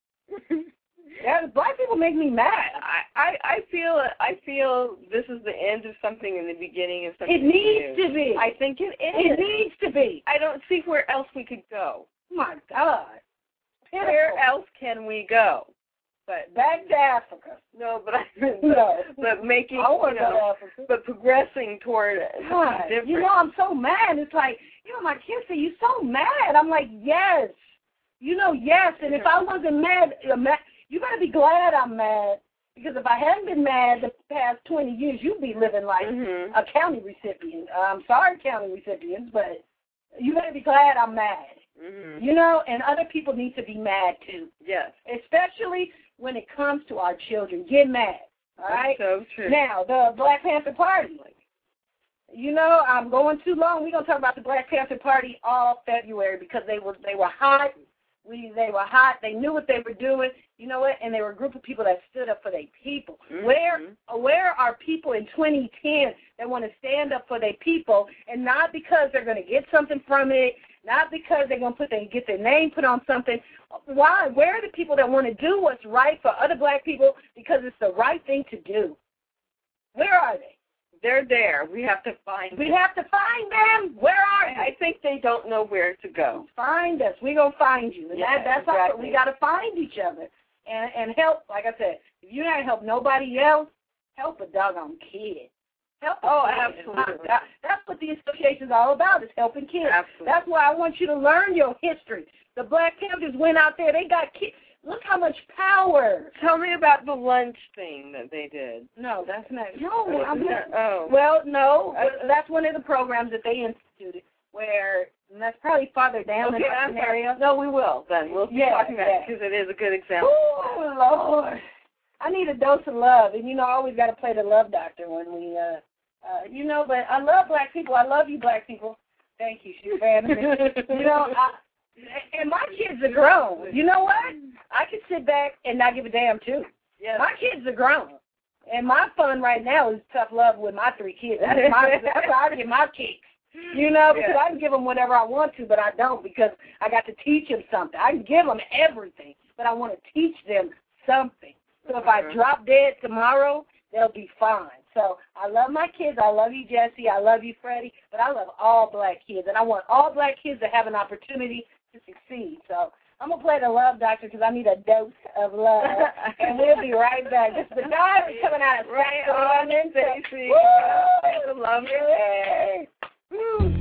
Yeah, black people make me mad. I, I, I feel I feel this is the end of something and the beginning of something It needs new. to be. I think it is. It needs to be. I don't see where else we could go. My God. Where Pitiful. else can we go? But Back to Africa. no, but I No. but making I want you to go to know, Africa. but progressing toward God, something different. you know, I'm so mad. It's like, you know, my kids say, you're so mad. I'm like, yes. You know, yes. And if I wasn't mad, uh, mad you better be glad I'm mad. Because if I hadn't been mad the past twenty years, you'd be living like Mhm. a county recipient. I'm sorry, county recipients, but you better be glad I'm mad. Mhm. You know, and other people need to be mad too. Yes. Especially when it comes to our children. Get mad. All right? That's so true. Now, the Black Panther Party. You know, I'm going too long. We're going to talk about the Black Panther Party all February because they were they were hot. We They were hot. They knew what they were doing. You know what? And they were a group of people that stood up for their people. Mhm. Where where are people in twenty ten that want to stand up for their people, and not because they're going to get something from it, not because they're going to put their, get their name put on something. Why? Where are the people that want to do what's right for other black people because it's the right thing to do? Where are they? They're there. We have to find We them. have to find them. Where are I they? think they don't know where to go. Find us. We're going to find you. And Yeah, that, that's exactly. how we got to find each other and, and help. Like I said, if you're not help nobody else, help a doggone kid. Help a Oh, kid. absolutely. That- That's what the association is all about, is helping kids. Absolutely. That's why I want you to learn your history. The Black Panthers went out there. They got kids. Look how much power. Tell me about the lunch thing that they did. No, that's not. No, I'm not. Oh. Well, no, that's one of the programs that they instituted where, and that's probably farther down Okay, in that scenario. No, we will then. We'll keep Yeah, talking about yeah. it because it is a good example. Oh, Lord. I need a dose of love. And, you know, I always got to play the love doctor when we, uh, uh, you know, but I love black people. I love you, black people. Thank you, she's fan of me. You know, I, and my kids are grown. You know what? I can sit back and not give a damn, too. Yes. My kids are grown. And my fun right now is tough love with my three kids. That's, my, that's how I get my kicks. You know, because yeah. I can give them whatever I want to, but I don't because I got to teach them something. I can give them everything, but I want to teach them something. So if I drop dead tomorrow, they'll be fine. So I love my kids. I love you, Jesse. I love you, Freddie. But I love all black kids, and I want all black kids to have an opportunity to succeed. So I'm going to play the love doctor because I need a dose of love. And we'll be right back. This is the diary coming out of right on and Stacy. I love you. Woo!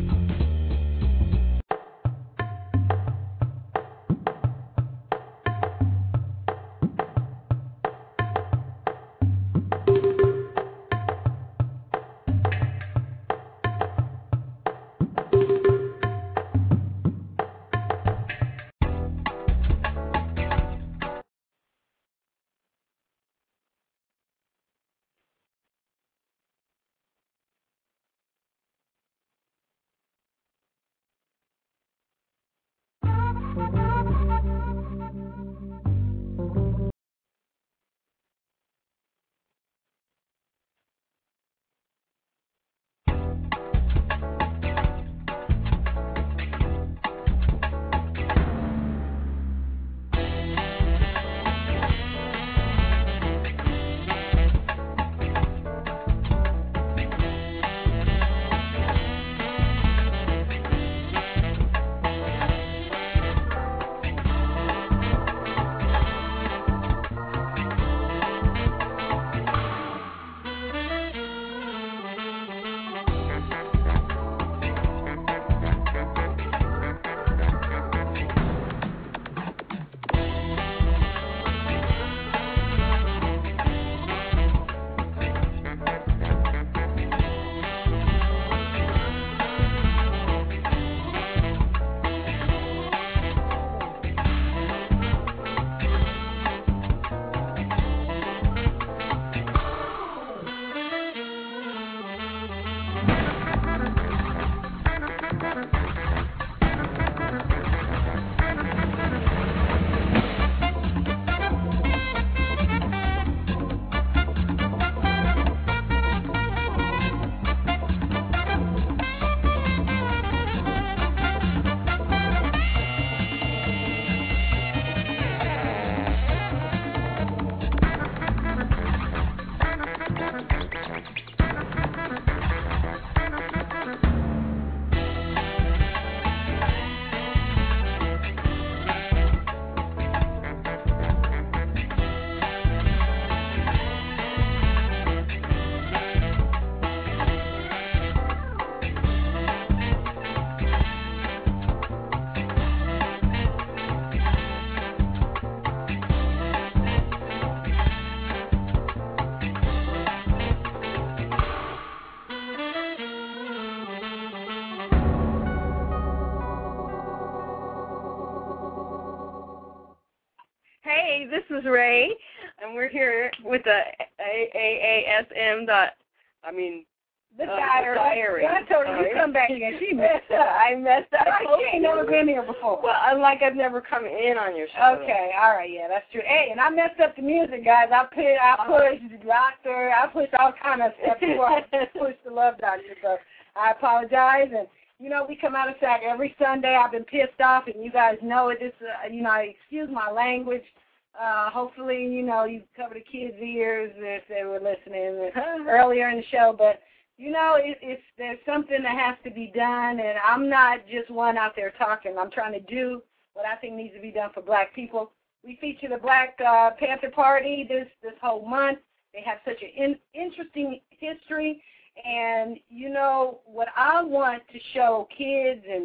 Hey, this is Ray, and we're here with the A A A S M dot, I mean, The uh, diary. diary. I told her you come back again. She messed up. I messed up. I ain't never been here before. Well, I'm like I've never come in on your show. Okay, all right, yeah, that's true. Hey, and I messed up the music, guys. I put, I pushed the doctor. I pushed all kind of stuff before I pushed the love doctor. So I apologize. And you know, we come out of S A C every Sunday. I've been pissed off, and you guys know it. This, uh, you know, excuse my language. Uh, hopefully, you know, you cover the kids' ears if they were listening earlier in the show. But you know, it, it's there's something that has to be done, and I'm not just one out there talking. I'm trying to do what I think needs to be done for black people. We feature the Black uh, Panther Party this this whole month. They have such an in, interesting history, and you know what I want to show kids and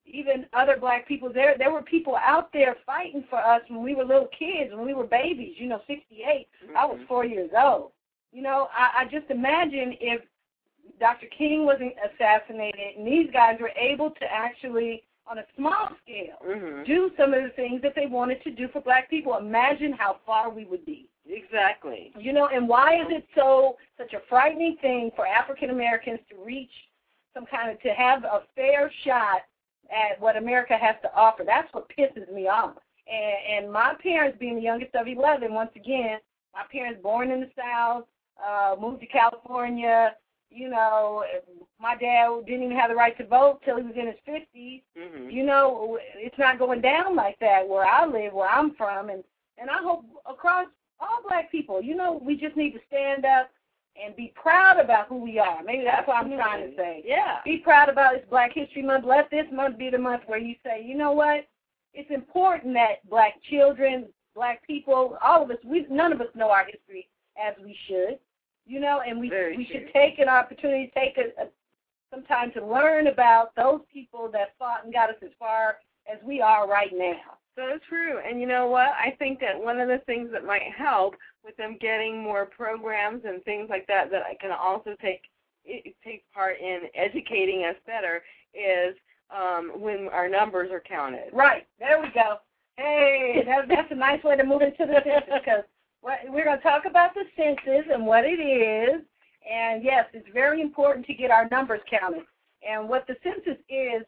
even other black people. There there were people out there fighting for us when we were little kids, when we were babies. You know, sixty-eight, mm-hmm. I was four years old. You know, I, I just imagine if Doctor King wasn't assassinated and these guys were able to actually, on a small scale, mm-hmm. do some of the things that they wanted to do for black people. Imagine how far we would be. Exactly. You know, and why is it so such a frightening thing for African Americans to reach some kind of, to have a fair shot at what America has to offer? That's what pisses me off. And, and my parents, being the youngest of eleven, once again, my parents born in the South, uh, moved to California. You know, my dad didn't even have the right to vote till he was in his fifties. Mm-hmm. You know, it's not going down like that where I live, where I'm from. And, and I hope across all black people, you know, we just need to stand up and be proud about who we are. Maybe that's Absolutely. What I'm trying to say. Yeah. Be proud about it's Black History Month. Let this month be the month where you say, you know what, it's important that black children, black people, all of us, we none of us know our history as we should. You know, and we Very we true. should take an opportunity, take a, a, some time to learn about those people that fought and got us as far as we are right now. So true. And you know what? I think that one of the things that might help with them getting more programs and things like that that I can also take take part in educating us better is um, when our numbers are counted. Right. There we go. Hey, that, that's a nice way to move into the census because we're going to talk about the census and what it is. And, yes, it's very important to get our numbers counted. And what the census is,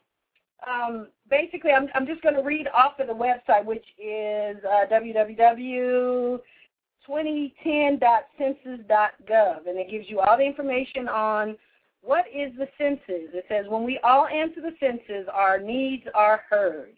um, basically, I'm, I'm just going to read off of the website, which is uh, w w w dot twenty ten dot census dot gov. And it gives you all the information on what is the census. It says, when we all answer the census, our needs are heard.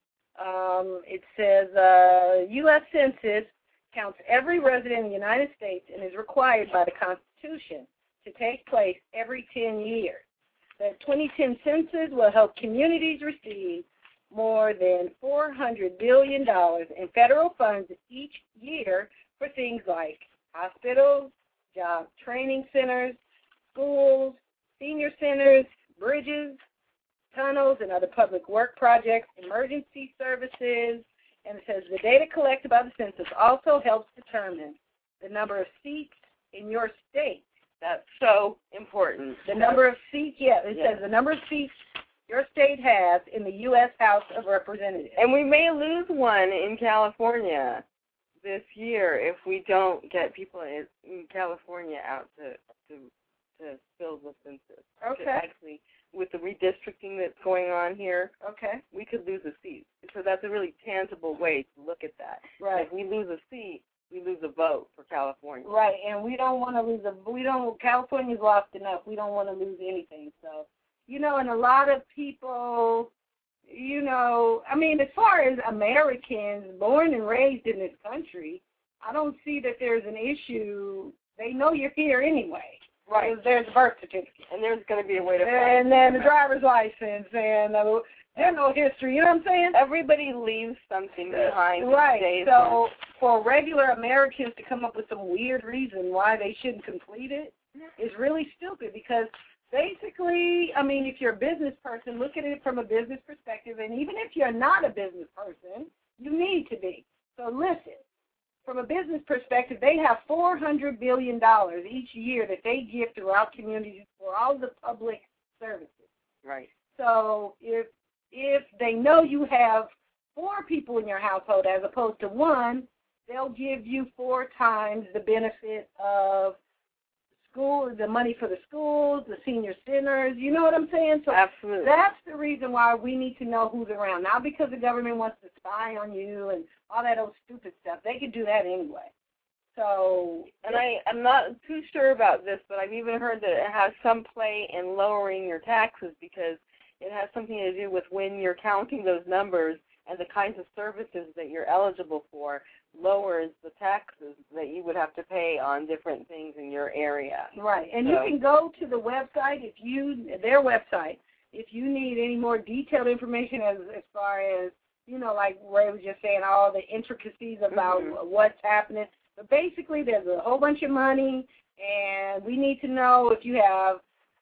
Um, it says uh, U S Census counts every resident in the United States and is required by the Constitution to take place every ten years. The twenty ten census will help communities receive more than four hundred billion dollars in federal funds each year for things like hospitals, job training centers, schools, senior centers, bridges, tunnels, and other public work projects, emergency services. And it says the data collected by the census also helps determine the number of seats in your state. That's so important. The number of seats, yeah, it yeah. says the number of seats your state has in the U S House of Representatives. And we may lose one in California this year if we don't get people in, in California out to, to to fill the census. Okay. Actually, with the redistricting that's going on here, okay, we could lose a seat. So that's a really tangible way to look at that. Right. If we lose a seat, we lose a vote for California. Right, and we don't want to lose a. We don't. California's lost enough. We don't want to lose anything. So, you know, and a lot of people, you know, I mean, as far as Americans born and raised in this country, I don't see that there's an issue. They know you're here anyway. Right. There's, there's a birth certificate. And there's going to be a way to find And then the driver's license and uh, general history, you know what I'm saying? Everybody leaves something behind. Right. So for regular Americans to come up with some weird reason why they shouldn't complete it is really stupid because basically, I mean, if you're a business person, look at it from a business perspective. And even if you're not a business person, you need to be. So listen. From a business perspective, they have four hundred billion dollars each year that they give throughout communities for all the public services. Right. So if if they know you have four people in your household as opposed to one, they'll give you four times the benefit of school, the money for the schools, the senior centers. You know what I'm saying? So absolutely. That's the reason why we need to know who's around. Not because the government wants to spy on you and all that old stupid stuff. They can do that anyway. So, and I, I'm not too sure about this, but I've even heard that it has some play in lowering your taxes because it has something to do with when you're counting those numbers and the kinds of services that you're eligible for lowers the taxes that you would have to pay on different things in your area. Right, and so. You can go to the website, if you, their website, if you need any more detailed information as, as far as, you know, like Ray was just saying, all the intricacies about mm-hmm. what's happening. But basically, there's a whole bunch of money, and we need to know if you have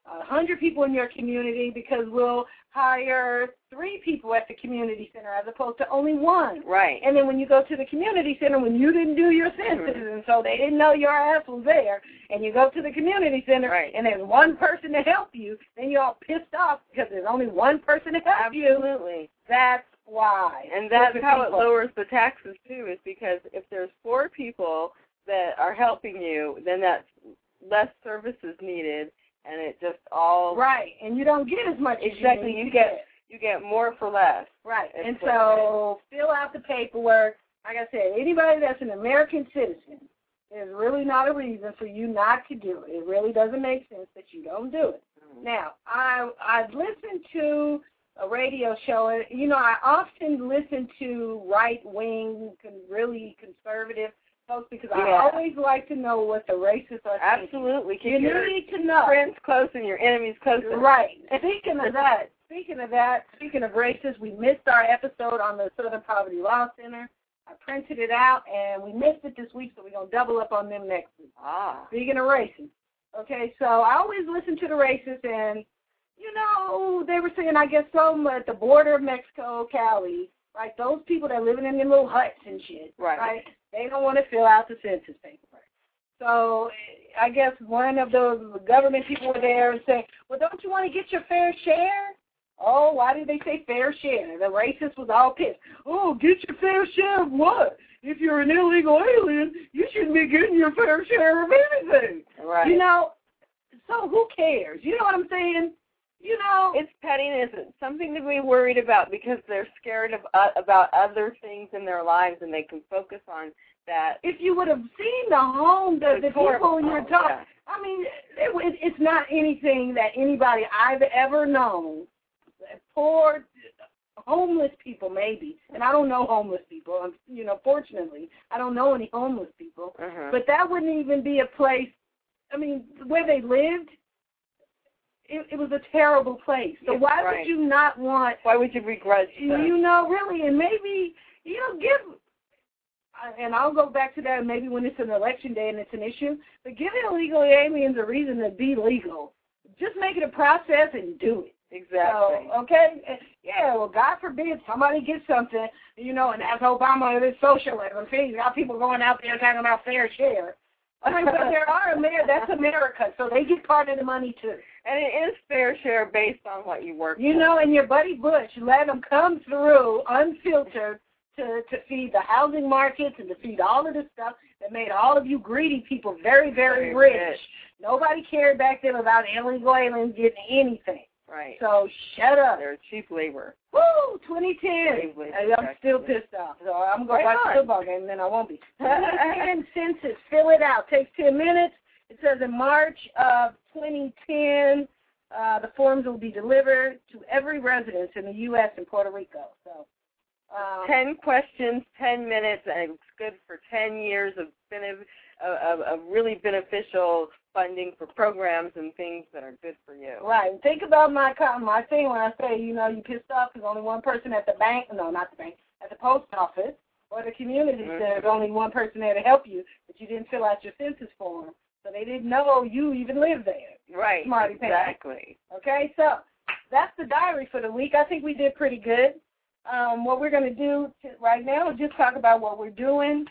a hundred people in your community because we'll hire three people at the community center as opposed to only one. Right. And then when you go to the community center, when you didn't do your census, mm-hmm. and so they didn't know your ass was there, and you go to the community center, right. and there's one person to help you, then you're all pissed off because there's only one person to help Absolutely. you. Absolutely. That's why. And that's how people. it lowers the taxes, too, is because if there's four people that are helping you, then that's less services needed, and it just all... Right, and you don't get as much exactly, as you, you get. You get more for less. Right, and so fill out the paperwork. Like I said, anybody that's an American citizen, there's really not a reason for you not to do it. It really doesn't make sense that you don't do it. Mm-hmm. Now, I, I've listened to a radio show, and, you know, I often listen to right-wing, really conservative folks because yeah. I always like to know what the racists are saying. Absolutely. You need to know. Friends close and your enemies closer. Right. Speaking of that, speaking of that, speaking of racists, we missed our episode on the Southern Poverty Law Center. I printed it out, and we missed it this week, so we're going to double up on them next week. Ah. Speaking of racists. Okay, so I always listen to the racists, and, you know, they were saying, I guess, some at the border of Mexico, Cali, right, those people that are living in their little huts and shit, right, right they don't want to fill out the census paperwork. So I guess one of those government people were there and saying, well, don't you want to get your fair share? Oh, why did they say fair share? The racist was all pissed. Oh, get your fair share of what? If you're an illegal alien, you shouldn't be getting your fair share of anything. Right. You know, so who cares? You know what I'm saying? You know, it's pettiness. It's something to be worried about because they're scared of uh, about other things in their lives, and they can focus on that. If you would have seen the home, the, the people you're talking, yeah. I mean, it, it's not anything that anybody I've ever known, poor, homeless people maybe, and I don't know homeless people. I'm, you know, fortunately, I don't know any homeless people, uh-huh. but that wouldn't even be a place. I mean, where they lived. It, it was a terrible place. So yes, why right. would you not want... Why would you begrudge them? You know, really, and maybe, you know, give... And I'll go back to that maybe when it's an election day and it's an issue, but give illegal aliens a reason to be legal. Just make it a process and do it. Exactly. So, okay? Yeah, well, God forbid somebody gets something, you know, and as Obama is socialism. See, you got people going out there talking about fair share. I mean, but there are America. That's America, so they get part of the money too. And it is fair share based on what you work. You for. know, and your buddy Bush let them come through unfiltered to to feed the housing markets and to feed all of this stuff that made all of you greedy people very, very, very rich. rich. Nobody cared back then about illegal aliens getting anything. Right. So shut up. They're cheap labor. Woo, twenty ten. I'm still pissed off. So I'm going to watch the football game, and then I won't be. twenty ten census. Fill it out. Takes ten minutes. It says in March of twenty ten, uh, the forms will be delivered to every residence in the U S and Puerto Rico. So, um, ten questions, ten minutes, and it's good for ten years of, benef- of, of really beneficial funding for programs and things that are good for you. Right. And think about my my thing when I say, you know, you pissed off because only one person at the bank, no, not the bank, at the post office or the community mm-hmm. center, there's only one person there to help you, but you didn't fill out your census form. So they didn't know you even lived there. Right, Smarty exactly. Pants. Okay, so that's the diary for the week. I think we did pretty good. Um, what we're going to do to, right now is just talk about what we're doing,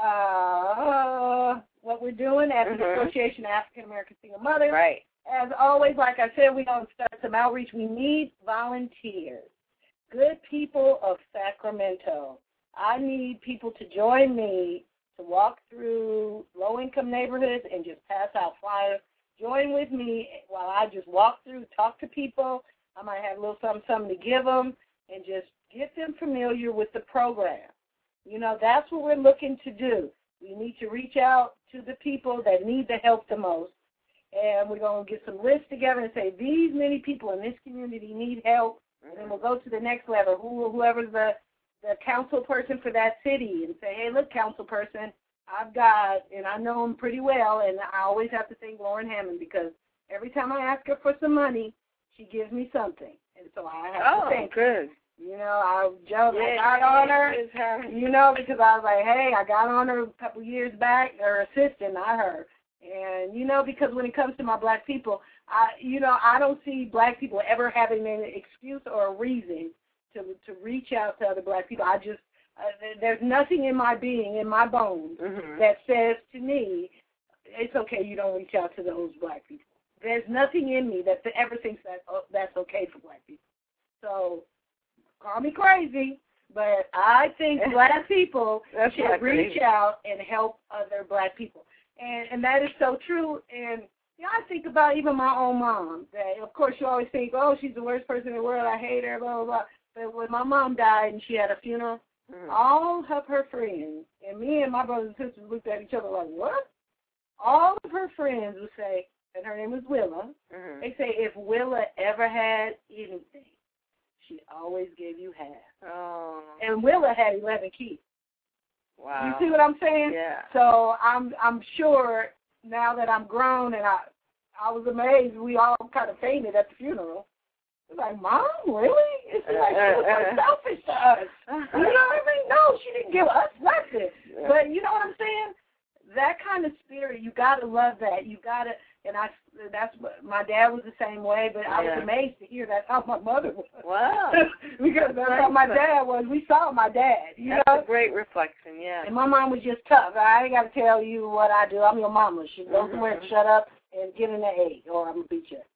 uh, what we're doing at mm-hmm. the Association of African American Single Mothers. Right. As always, like I said, we're going to start some outreach. We need volunteers, good people of Sacramento. I need people to join me to walk through low-income neighborhoods and just pass out flyers. Join with me while I just walk through, talk to people. I might have a little something, something to give them, and just get them familiar with the program. You know, that's what we're looking to do. We need to reach out to the people that need the help the most, and we're going to get some lists together and say, these many people in this community need help, and then we'll go to the next level, who, whoever's the the council person for that city and say, hey, look, council person, I've got, and I know him pretty well, and I always have to thank Lauren Hammond because every time I ask her for some money, she gives me something. And so I have oh, to thank good. her. You know, I, Joe, yeah, I got on her, you know, because I was like, hey, I got on her a couple years back, her assistant, not her. And, you know, because when it comes to my black people, I, you know, I don't see black people ever having an excuse or a reason to to reach out to other black people. I just, uh, there's nothing in my being, in my bones, mm-hmm. that says to me, it's okay, you don't reach out to those black people. There's nothing in me that ever thinks that oh, that's okay for black people. So, call me crazy, but I think black people should reach crazy. out and help other black people. And and that is so true. And you know, I think about even my own mom. That of course you always think, oh, she's the worst person in the world. I hate her, blah blah blah. But when my mom died and she had a funeral, mm-hmm. all of her friends and me and my brothers and sisters looked at each other like, what? All of her friends would say, and her name was Willa. Mm-hmm. They say if Willa ever had anything, she always gave you half. Oh. And Willa had eleven kids. Wow. You see what I'm saying? Yeah. So I'm I'm sure now that I'm grown, and I I was amazed. We all kind of fainted at the funeral. It was like, Mom, really? It's like she was so selfish to us. You know what I mean? No, she didn't give us nothing. Yeah. But you know what I'm saying? That kind of spirit, you got to love that. You got to, and I, that's what, my dad was the same way, but I was yeah. amazed to hear that's how my mother was. Wow. Because that's how my dad was. We saw my dad, you that's know? That's a great reflection, yeah. And my mom was just tough. I ain't got to tell you what I do. I'm your mama. She goes mm-hmm. somewhere and shut up and get in the egg, or I'm going to beat you.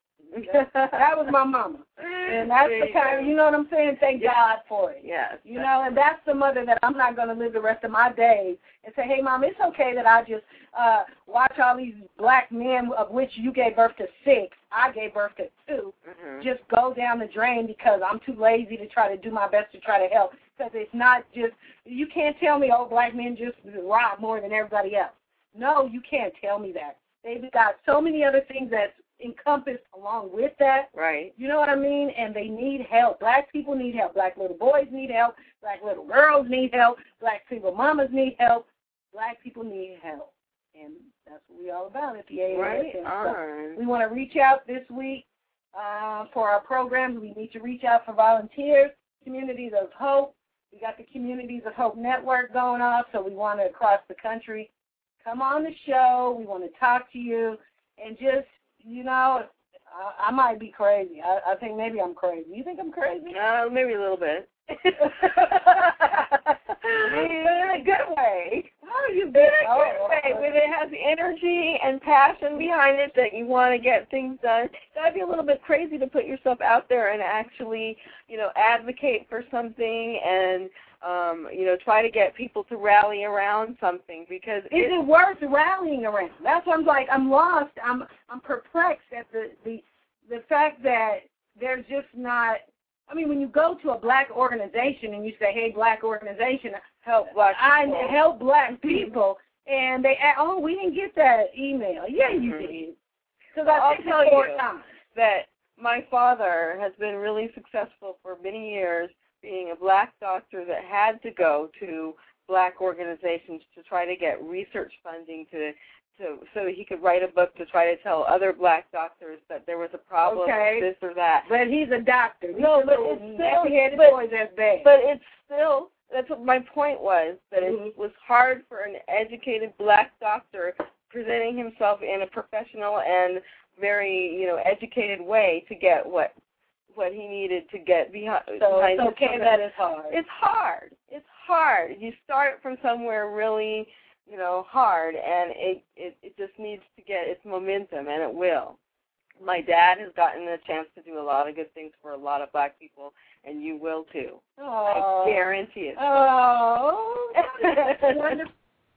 That was my mama. And that's the kind of, you know what I'm saying? Thank yes. God for it. Yes. You know, and that's the mother that I'm not going to live the rest of my days and say, hey, Mom, it's okay that I just uh, watch all these black men, of which you gave birth to six, I gave birth to two, mm-hmm. just go down the drain because I'm too lazy to try to do my best to try to help. Because it's not just, you can't tell me, oh, black men just rob more than everybody else. No, you can't tell me that. They've got so many other things that's encompassed along with that. Right. You know what I mean? And they need help. Black people need help. Black little boys need help. Black little girls need help. Black single mamas need help. Black people need help. And that's what we're all about at the A A S. Right. So we want to reach out this week uh, for our programs. We need to reach out for volunteers, Communities of Hope. We got the Communities of Hope Network going off, so we want to, across the country, come on the show. We want to talk to you and just, you know, I, I might be crazy. I, I think maybe I'm crazy. You think I'm crazy? Uh, maybe a little bit. In a good way. How are you in a good way? But it has energy and passion behind it that you want to get things done. It's got to be a little bit crazy to put yourself out there and actually, you know, advocate for something and, um, you know, try to get people to rally around something because is it worth rallying around? That's what I'm like. I'm lost. I'm I'm perplexed at the the the fact that there's just not. I mean, when you go to a black organization and you say, "Hey, black organization, help black people. I help black people," and they, oh, we didn't get that email. Yeah, you mm-hmm. did. Because I think tell four you times. that my father has been really successful for many years, being a black doctor that had to go to black organizations to try to get research funding to, to so he could write a book to try to tell other black doctors that there was a problem okay. with this or that. But he's a doctor. He's no, a but it's still, but, boys, that's bad. but it's still, that's what my point was, that mm-hmm. it was hard for an educated black doctor presenting himself in a professional and very, you know, educated way to get what what he needed to get behind. So behind it's okay that it's hard. It's hard. It's hard. You start from somewhere really, you know, hard, and it, it, it just needs to get its momentum, and it will. My dad has gotten a chance to do a lot of good things for a lot of black people, and you will too. Oh. I guarantee it. Oh, that's wonderful.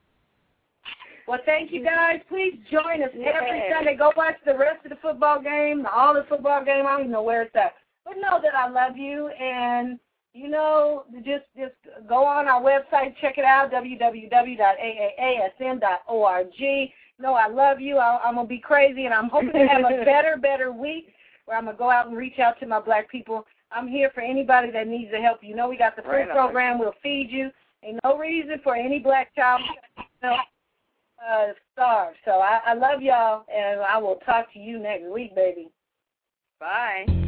Well, thank you guys. Please join us every Yay. Sunday. Go watch the rest of the football game, all the football game. I don't even know where it's at. But know that I love you, and, you know, just just go on our website, check it out, w w w dot a a a s n dot org. Know I love you. I, I'm going to be crazy, and I'm hoping to have a better, better week where I'm going to go out and reach out to my black people. I'm here for anybody that needs the help. You know we got the food right program. We'll feed you. Ain't no reason for any black child to uh, starve. So I, I love y'all, and I will talk to you next week, baby. Bye.